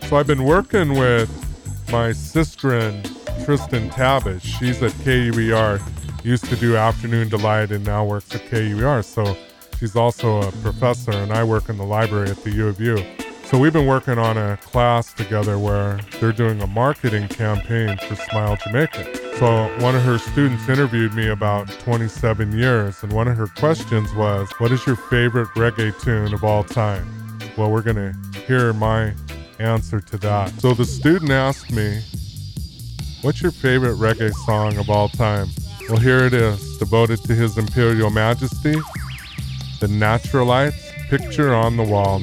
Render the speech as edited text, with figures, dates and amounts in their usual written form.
So I've been working with my sister Tristan Tabish. She's at KUER, used to do Afternoon Delight and now works at KUER. So she's also a professor, and I work in the library at the U of U. So we've been working on a class together where they're doing a marketing campaign for Smile Jamaica. So one of her students interviewed me about 27 years, and one of her questions was, what is your favorite reggae tune of all time? Well, we're going to hear my answer to that. So the student asked me, what's your favorite reggae song of all time? Well, here it is, devoted to His Imperial Majesty, The Naturalites, Picture on the Wall.